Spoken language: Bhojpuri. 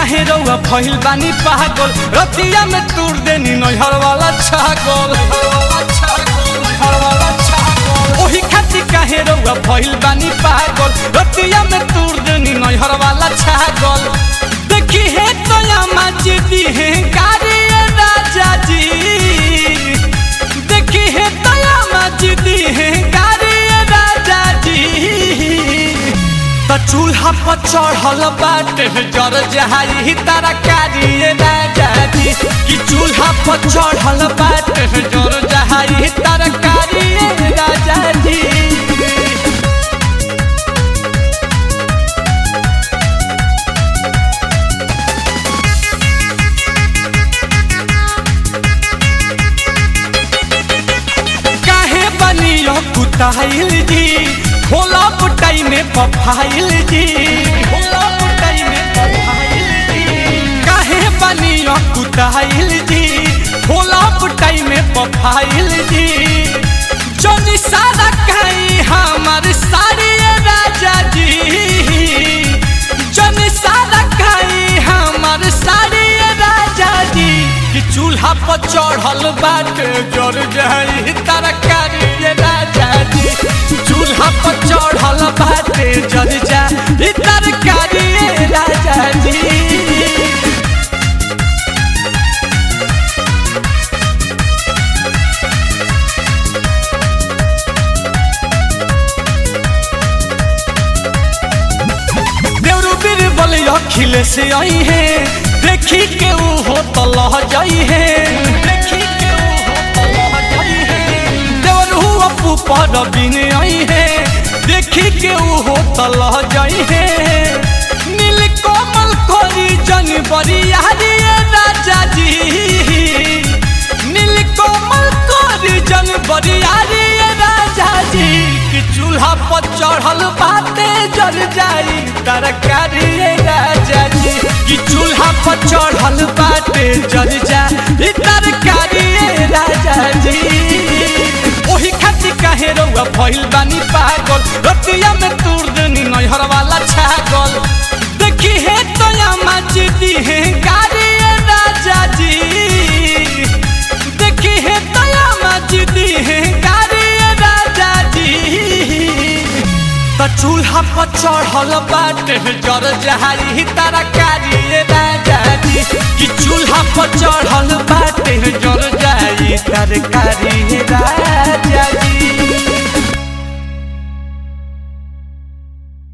काहे रउआ भइल बानी पागल रतिया में तूर देनी नैहर वाला छागल ओही खाती काहे रउआ भइल बानी पागल रतिया में तूर देनी नैहर वाला छागल देखी है तो या दी है गाड़ी राजा जी देखी है तो या दी है गाड़ी राजा जी त चूल्हा पर चढ़ल बाटे जर जहाई तारा कारी राजा जी कि चूल्हा पर चढ़ल बाटे जर जहाई तारा कारी राजा जी कुटाइल जी होला पुटाई में पफाइल जी होला पुटाई में पफाइल जी काहे बनियो कुटाइल जी होला पुटाई में पफाइल जी जोनी सारा कहीं हमार सारी राजा जी जोनी सारा कहीं हमार सारी राजा जी कि चूल्हा पर चढ़ल बाटे जर जाई तरकारी राजा जी चूल्हा पर चढ़ल बाटे जर जाई तरकारी राजा जी खिले से आई है देखी के वो हो तो लह जाई है देखी के वो हो तो लह जाई है देवर हुआ ऊपर बिन आई है देखी के वो हो तो लह जाई है नील कोमल कोरी जन बरियारी राजा जी नील कोमल कोरी जन बरियारी राजा जी कि चूल्हा पर चढ़ल बाटे जल जाई तरकारी राजा जी कि चूल्हा पर चढ़ल बाटे जल जाई तरकारी राजा जी ओही खाती काहे रउआ भइल बानी पागल रतिया में तूर देनी नैहर वाला छागल देखी है तो या दी है गाड़ी राजा जी देखी है तो या दी है गाड़ी राजा जी त चूल्हा पर चढ़ल बाटे जर जहाई तरकारी राजा जी कि चूल्हा पर चढ़ल